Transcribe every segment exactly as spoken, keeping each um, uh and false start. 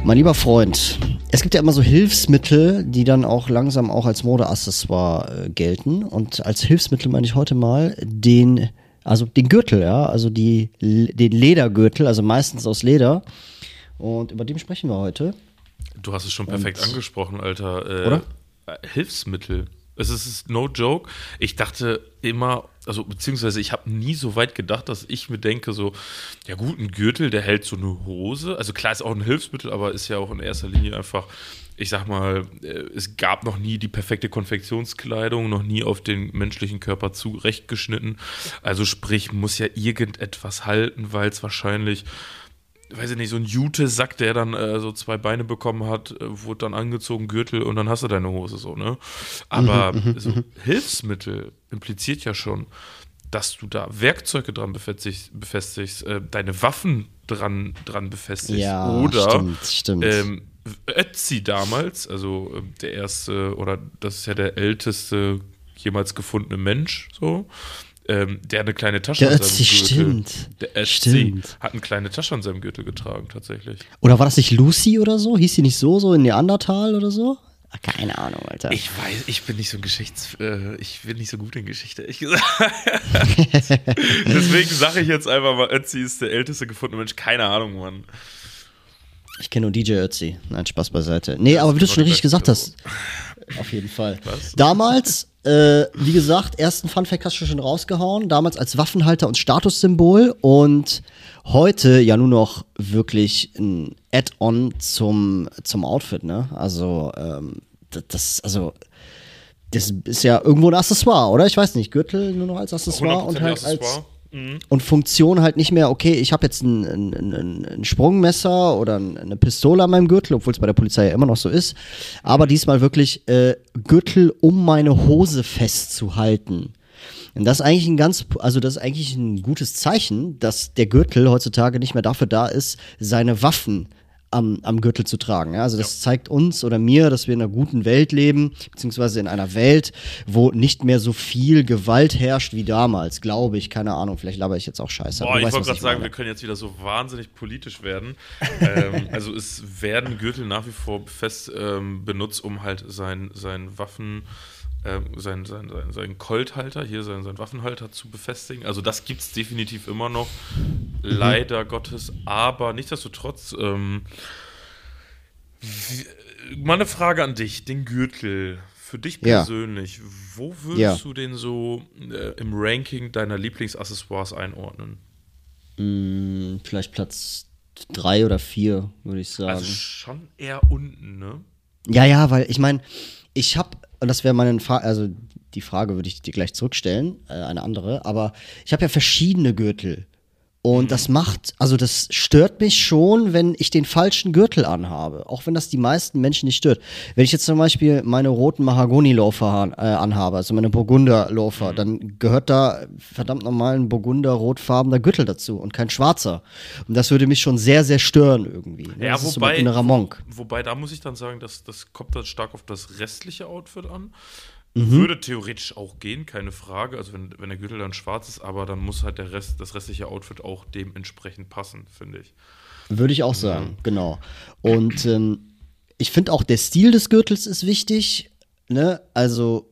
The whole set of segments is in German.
Mein lieber Freund, es gibt ja immer so Hilfsmittel, die dann auch langsam auch als Modeaccessoire äh, gelten. Und als Hilfsmittel meine ich heute mal den, also den Gürtel, ja, also die, den Ledergürtel, also meistens aus Leder. Und über den sprechen wir heute. Du hast es schon perfekt Und, angesprochen, Alter. Äh, oder? Hilfsmittel. Es ist no joke. Ich dachte immer, also beziehungsweise ich habe nie so weit gedacht, dass ich mir denke, so, ja gut, ein Gürtel, der hält so eine Hose. Also klar, ist auch ein Hilfsmittel, aber ist ja auch in erster Linie einfach, ich sag mal, es gab noch nie die perfekte Konfektionskleidung, noch nie auf den menschlichen Körper zurechtgeschnitten. Also sprich, muss ja irgendetwas halten, weil es wahrscheinlich, weiß ich nicht, so ein Jute-Sack, der dann äh, so zwei Beine bekommen hat, äh, wurde dann angezogen, Gürtel und dann hast du deine Hose so, ne? Aber Mhm, so Hilfsmittel impliziert ja schon, dass du da Werkzeuge dran befestigst, befestigst äh, deine Waffen dran, dran befestigst. Ja, oder stimmt, stimmt. Ähm, Ötzi damals, also äh, der erste, oder das ist ja der älteste jemals gefundene Mensch, so, Ähm, der eine kleine Tasche Der an Ötzi, seinem Gürtel. stimmt. Der Ötzi Stimmt. hat eine kleine Tasche an seinem Gürtel getragen, tatsächlich. Oder war das nicht Lucy oder so? Hieß die nicht so, so in Neandertal oder so? Ach, keine Ahnung, Alter. Ich weiß, ich bin nicht so ein Geschichts... Äh, ich bin nicht so gut in Geschichte, ehrlich gesagt. Deswegen sage ich jetzt einfach mal, Ötzi ist der älteste gefundene Mensch. Keine Ahnung, Mann. Ich kenne nur D J Ötzi. Nein, Spaß beiseite. Nee, aber wie du schon richtig gesagt hast. Auf jeden Fall. Was? Damals, äh, wie gesagt, ersten Funfact hast du schon rausgehauen. Damals als Waffenhalter und Statussymbol. Und heute ja nur noch wirklich ein Add-on zum, zum Outfit, ne? Also, ähm, das, also, das ist ja irgendwo ein Accessoire, oder? Ich weiß nicht, Gürtel nur noch als Accessoire und halt Accessoire. als... Mhm. Und Funktion halt nicht mehr, okay, ich habe jetzt ein, ein, ein, ein Sprungmesser oder eine Pistole an meinem Gürtel, obwohl es bei der Polizei ja immer noch so ist. Aber diesmal wirklich äh, Gürtel, um meine Hose festzuhalten. Und das ist eigentlich ein ganz, also das ist eigentlich ein gutes Zeichen, dass der Gürtel heutzutage nicht mehr dafür da ist, seine Waffen am, am Gürtel zu tragen. Ja? Also das Ja. zeigt uns oder mir, dass wir in einer guten Welt leben, beziehungsweise in einer Welt, wo nicht mehr so viel Gewalt herrscht wie damals, glaube ich. Keine Ahnung, vielleicht laber ich jetzt auch Scheiße. Boah, Du ich weißt, wollte was gerade sagen, meine. wir können jetzt wieder so wahnsinnig politisch werden. ähm, also es werden Gürtel nach wie vor fest ähm, benutzt, um halt sein, sein Waffen, ähm, sein, sein, sein, sein Colthalter, hier sein, sein Waffenhalter zu befestigen. Also das gibt es definitiv immer noch, leider Gottes. Aber nichtsdestotrotz, ähm, wie, mal eine Frage an dich, den Gürtel. Für dich Ja. persönlich, wo würdest Ja. du den so äh, im Ranking deiner Lieblingsaccessoires einordnen? Hm, vielleicht Platz drei oder vier, würde ich sagen. Also schon eher unten, ne? Ja, ja, weil ich meine, ich habe, und das wäre meine Frage, also die Frage würde ich dir gleich zurückstellen, äh, eine andere, aber ich habe ja verschiedene Gürtel. Und das macht, also das stört mich schon, wenn ich den falschen Gürtel anhabe. Auch wenn das die meisten Menschen nicht stört. Wenn ich jetzt zum Beispiel meine roten Mahagoni-Loafer äh, anhabe, also meine Burgunder-Loafer, dann gehört da verdammt nochmal ein burgunder-rotfarbener Gürtel dazu und kein schwarzer. Und das würde mich schon sehr, sehr stören irgendwie. Ne? Ja, das ist so wobei, mein innerer Monk. wobei, da muss ich dann sagen, dass das kommt dann stark auf das restliche Outfit an. Mhm. Würde theoretisch auch gehen, keine Frage. Also wenn, wenn der Gürtel dann schwarz ist, aber dann muss halt der Rest, das restliche Outfit auch dementsprechend passen, finde ich. Würde ich auch sagen, genau. Und ähm, ich finde auch, der Stil des Gürtels ist wichtig. Ne? Also,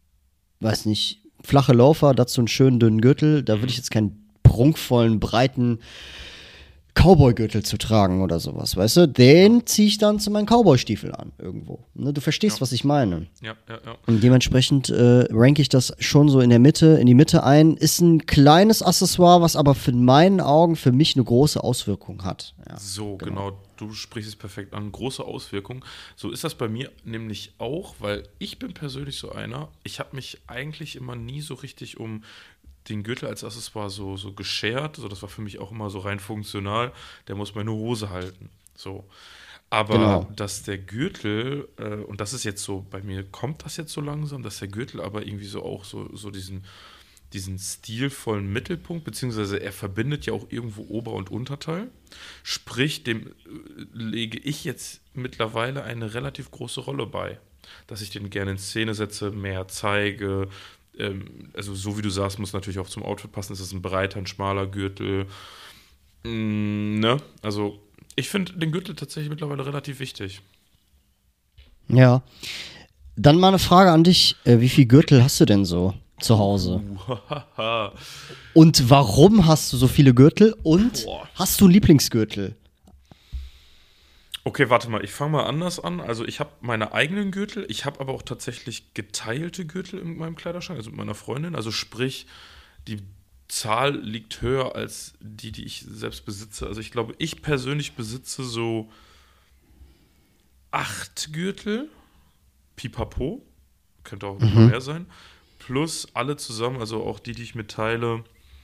weiß nicht, flache Laufer, dazu einen schönen dünnen Gürtel. Da würde ich jetzt keinen prunkvollen, breiten Cowboy-Gürtel zu tragen oder sowas, weißt du? Den ziehe ich dann zu meinen Cowboy-Stiefeln an, irgendwo. Ne? Du verstehst, Ja. was ich meine. Ja, ja, ja. Und dementsprechend äh, ranke ich das schon so in der Mitte, in die Mitte ein. Ist ein kleines Accessoire, was aber für meinen Augen für mich eine große Auswirkung hat. Ja, So, genau. Du sprichst es perfekt an. Große Auswirkungen. So ist das bei mir nämlich auch, weil ich bin persönlich so einer, ich habe mich eigentlich immer nie so richtig um den Gürtel als Accessoire so, so geschert. So, das war für mich auch immer so rein funktional. Der muss meine Hose halten. So. Aber Genau. dass der Gürtel, äh, und das ist jetzt so, bei mir kommt das jetzt so langsam, dass der Gürtel aber irgendwie so auch so, so diesen, diesen stilvollen Mittelpunkt, beziehungsweise er verbindet ja auch irgendwo Ober- und Unterteil. Sprich, dem äh, lege ich jetzt mittlerweile eine relativ große Rolle bei. Dass ich den gerne in Szene setze, mehr zeige. Ähm, also so wie du sagst, muss natürlich auch zum Outfit passen. Ist das ein breiter, ein schmaler Gürtel? Mm, ne? Also Ich finde den Gürtel tatsächlich mittlerweile relativ wichtig. Ja. Dann mal eine Frage an dich. Äh, wie viel Gürtel hast du denn so zu Hause? Uh, Und warum hast du so viele Gürtel? Und Boah. hast du einen Lieblingsgürtel? Okay, warte mal, ich fange mal anders an. Also ich habe meine eigenen Gürtel, ich habe aber auch tatsächlich geteilte Gürtel in meinem Kleiderschrank, also mit meiner Freundin. Also sprich, die Zahl liegt höher als die, die ich selbst besitze. Also ich glaube, ich persönlich besitze so acht Gürtel, pipapo, könnte auch Mhm. mehr sein, plus alle zusammen, also auch die, die ich mitteile,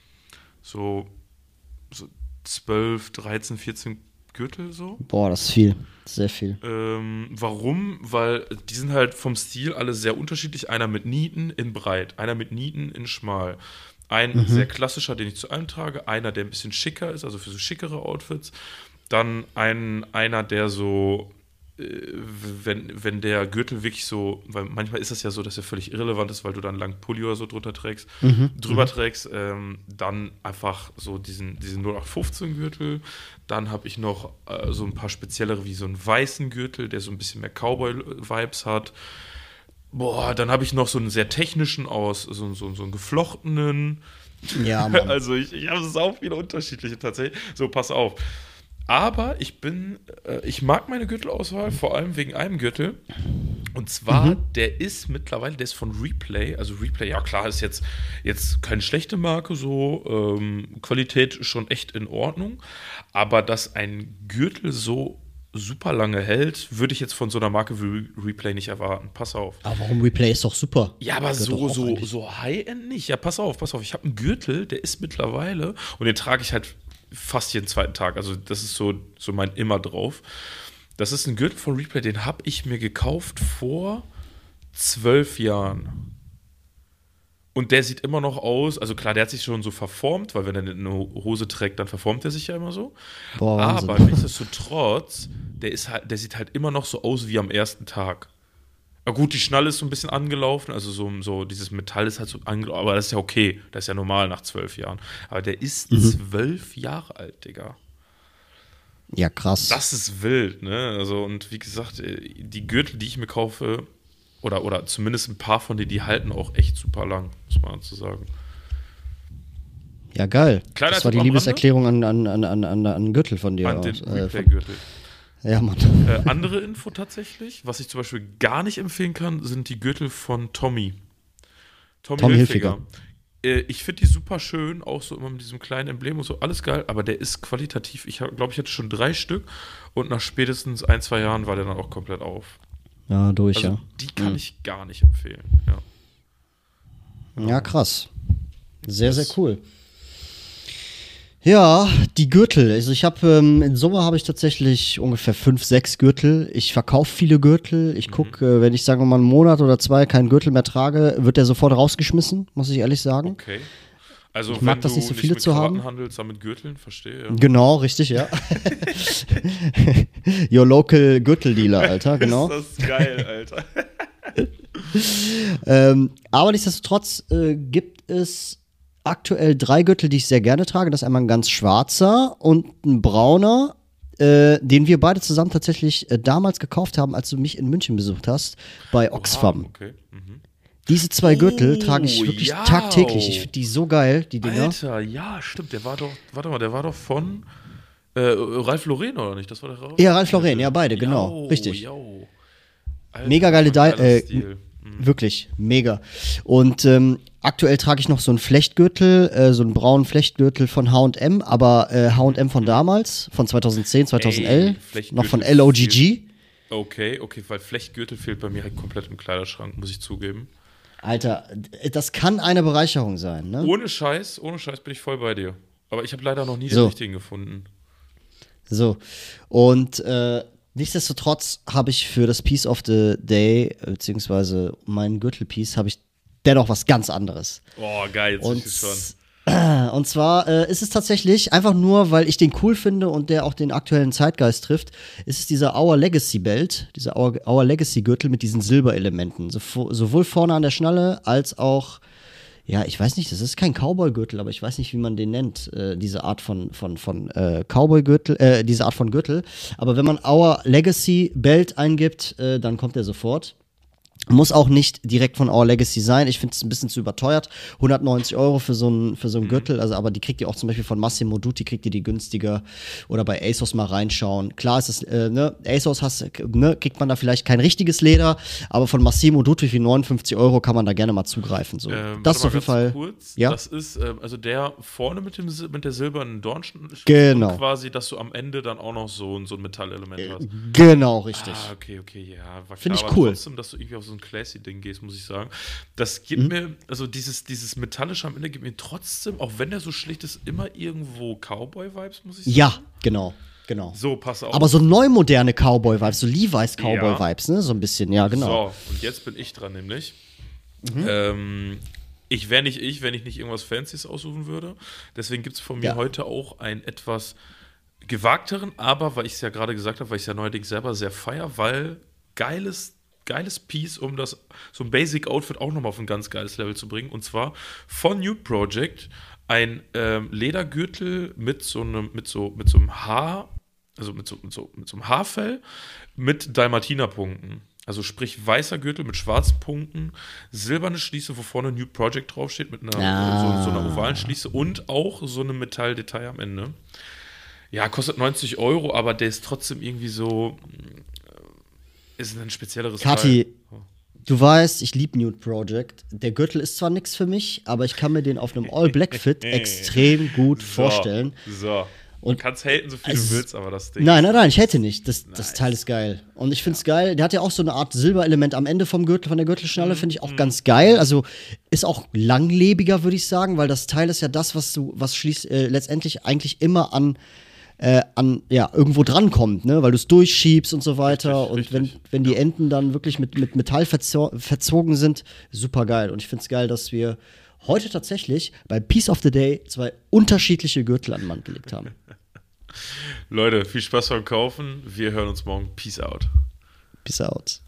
so, so zwölf, dreizehn, vierzehn Gürtel so. Boah, das ist viel. Sehr viel. Ähm, warum? Weil die sind halt vom Stil alle sehr unterschiedlich. Einer mit Nieten in breit, einer mit Nieten in schmal. Ein Mhm. sehr klassischer, den ich zu allem trage. Einer, der ein bisschen schicker ist, also für so schickere Outfits. Dann ein, einer, der so, äh, wenn, wenn der Gürtel wirklich so, weil manchmal ist das ja so, dass er völlig irrelevant ist, weil du dann einen langen Pulli oder so drunter trägst, Mhm. drüber trägst, ähm, dann einfach so diesen, diesen null acht fünfzehn Gürtel. Dann habe ich noch äh, so ein paar speziellere, wie so einen weißen Gürtel, der so ein bisschen mehr Cowboy-Vibes hat. Boah, dann habe ich noch so einen sehr technischen aus, so, so, so einen geflochtenen. Ja, Mann. Also ich, ich habe sau viele unterschiedliche tatsächlich. So, pass auf. Aber ich bin, äh, ich mag meine Gürtelauswahl, vor allem wegen einem Gürtel. Und zwar, Mhm. der ist mittlerweile, der ist von Replay. Also Replay, ja klar, ist jetzt, jetzt keine schlechte Marke so. Ähm, Qualität ist schon echt in Ordnung. Aber dass ein Gürtel so super lange hält, würde ich jetzt von so einer Marke wie Re- Replay nicht erwarten. Pass auf. Aber warum Replay ist doch super. Ja, aber Gehört doch so, auch so, eigentlich. so High-End nicht. Ja, pass auf, pass auf. Ich habe einen Gürtel, der ist mittlerweile, und den trage ich halt fast jeden zweiten Tag. Also, das ist so, so mein Immer drauf. Das ist ein Gürtel von Replay, den habe ich mir gekauft vor zwölf Jahren. Und der sieht immer noch aus, also klar, der hat sich schon so verformt, weil wenn er eine Hose trägt, dann verformt er sich ja immer so. Boah, Wahnsinn. Aber nichtsdestotrotz, der, ist halt, der sieht halt immer noch so aus wie am ersten Tag. Ja gut, die Schnalle ist so ein bisschen angelaufen, also so, so dieses Metall ist halt so angelaufen, aber das ist ja okay, das ist ja normal nach zwölf Jahren. Aber der ist Mhm. zwölf Jahre alt, Digga. Ja, krass. Das ist wild, ne? Also, und wie gesagt, äh, die Gürtel, die ich mir kaufe, oder, oder zumindest ein paar von denen, die halten auch echt super lang, muss man dazu sagen. Ja, geil. Kleiner Das war Tipp die am Liebeserklärung an, an, an, an, an an Gürtel von dir. An den aus, äh, von, Replay-Gürtel. ja, Mann. Äh, andere Info tatsächlich, was ich zum Beispiel gar nicht empfehlen kann, sind die Gürtel von Tommy. Tommy, Tommy Hilfiger. Äh, ich finde die super schön, auch so immer mit diesem kleinen Emblem und so, alles geil, aber der ist qualitativ, ich glaube, ich hatte schon drei Stück und nach spätestens ein, zwei Jahren war der dann auch komplett auf. Ja, durch, Also ja. die kann Mhm. ich gar nicht empfehlen. Ja. Ja, krass. Sehr, sehr cool. Ja, die Gürtel. Also ich habe ähm, in Summe habe ich tatsächlich ungefähr fünf, sechs Gürtel. Ich verkaufe viele Gürtel. Ich gucke, äh, wenn ich sagen wir mal einen Monat oder zwei keinen Gürtel mehr trage, wird der sofort rausgeschmissen, muss ich ehrlich sagen. Okay. Also Ich mag wenn das du nicht so viele mit zu haben. Krawatten handelst, dann mit Gürteln, verstehe. Ja. Genau, richtig, ja. Your local Gürteldealer, Alter, genau. Ist das geil, Alter. Ähm, aber nichtsdestotrotz äh, gibt es aktuell drei Gürtel, die ich sehr gerne trage. Das ist einmal ein ganz schwarzer und ein brauner, äh, den wir beide zusammen tatsächlich äh, damals gekauft haben, als du mich in München besucht hast, bei Oxfam. Ah, okay. Mhm. Diese zwei Gürtel Oh, trage ich wirklich ja. tagtäglich. Ich finde die so geil, die Dinger. Alter, ja, stimmt. Der war doch, warte mal, der war doch von äh, Ralph Lauren, oder nicht? Das war der Ralph? Ja, Ralph Lauren, ja, beide, genau. Jau, Richtig. jau. Alter, Mega geile das war ein Di- geiler äh, Stil. Mhm. Wirklich, mega. Und ähm, aktuell trage ich noch so einen Flechtgürtel, äh, so einen braunen Flechtgürtel von H und M, aber äh, H und M von damals, von zweitausendzehn, zweitauself, Flechtgürtel noch von L O G G. Okay, okay, weil Flechtgürtel fehlt bei mir halt komplett im Kleiderschrank, muss ich zugeben. Alter, das kann eine Bereicherung sein, ne? Ohne Scheiß, ohne Scheiß bin ich voll bei dir. Aber ich habe leider noch nie So. den richtigen gefunden. So. Und äh, nichtsdestotrotz habe ich für das Piece of the Day, äh, beziehungsweise meinen Gürtelpiece, habe ich dennoch was ganz anderes. Oh, geil, jetzt Und, ist es schon. und zwar äh, ist es tatsächlich einfach nur, weil ich den cool finde und der auch den aktuellen Zeitgeist trifft, ist es dieser Our Legacy Belt, dieser Our, Our Legacy Gürtel mit diesen Silberelementen. So, sowohl vorne an der Schnalle als auch ja, ich weiß nicht, das ist kein Cowboy-Gürtel, aber ich weiß nicht, wie man den nennt, äh, diese Art von, von, von äh, Cowboy-Gürtel, äh, diese Art von Gürtel. Aber wenn man Our Legacy Belt eingibt, äh, dann kommt er sofort. Muss auch nicht direkt von Our Legacy sein. Ich finde es ein bisschen zu überteuert. hundertneunzig Euro für so einen für so einen Gürtel. Also, aber die kriegt ihr auch zum Beispiel von Massimo Dutti, kriegt ihr die günstiger. Oder bei ASOS mal reinschauen. Klar ist es, äh, ne, ASOS hast, ne, kriegt man da vielleicht kein richtiges Leder, aber von Massimo Dutti für neunundfünfzig Euro kann man da gerne mal zugreifen. So. Ähm, das ist auf jeden Fall. Kurz. Ja? Das ist, ähm, also der vorne mit, dem, mit der silbernen Dornschnitt. Genau. Quasi, dass du am Ende dann auch noch so, so ein Metallelement hast. Genau, richtig. Ah, okay, okay, ja. War Finde klar, ich aber cool. trotzdem, dass du irgendwie auf so ein Classy-Ding gehst, muss ich sagen. Das gibt Mhm. mir, also dieses, dieses Metallische am Ende gibt mir trotzdem, auch wenn der so schlicht ist, immer irgendwo Cowboy-Vibes, muss ich sagen. Ja, genau. Genau. So, pass auf. Aber so neumoderne Cowboy-Vibes, so Levi's Cowboy-Vibes, ne? So ein bisschen, ja, genau. So, und jetzt bin ich dran, nämlich. Mhm. Ähm, ich wäre nicht ich, wenn ich nicht irgendwas Fancyes aussuchen würde. Deswegen gibt es von mir Ja. heute auch einen etwas gewagteren, aber, weil ich es ja gerade gesagt habe, weil ich es ja neuerdings selber sehr feier, weil geiles, geiles Piece, um das, so ein Basic-Outfit auch nochmal auf ein ganz geiles Level zu bringen. Und zwar von Nude Project ein ähm, Ledergürtel mit so einem, mit so, mit so einem Haar, also mit so, mit so, mit so einem Haarfell mit Dalmatiner-Punkten. Also sprich weißer Gürtel mit schwarzen Punkten, silberne Schließe, wo vorne New Project draufsteht, mit einer, Ah. so, so einer ovalen Schließe und auch so einem Metalldetail am Ende. Ja, kostet neunzig Euro, aber der ist trotzdem irgendwie so, ist ein spezielleres Kathi, Teil. du weißt, ich liebe Nude Project. Der Gürtel ist zwar nix für mich, aber ich kann mir den auf einem All-Black-Fit extrem gut vorstellen. So. Und du kannst haten, so viel es- du willst, aber das Ding. Nein, nein, nein, ich hätte nicht. Das, das Nice. Teil ist geil. Und ich finde es geil. Der hat ja auch so eine Art Silberelement am Ende vom Gürtel, von der Mhm. Gürtelschnalle, finde ich auch ganz geil. Also ist auch langlebiger, würde ich sagen, weil das Teil ist ja das, was du, was schließt, äh, letztendlich eigentlich immer an, äh, an, ja, irgendwo drankommt, ne? Weil du es durchschiebst und so weiter. Richtig, und wenn, richtig. wenn die Enden dann wirklich mit, mit Metall verzo verzogen sind, super geil. Und ich finde es geil, dass wir heute tatsächlich bei Piece of the Day zwei unterschiedliche Gürtel an den Mann gelegt haben. Leute, viel Spaß beim Kaufen. Wir hören uns morgen. Peace out. Peace out.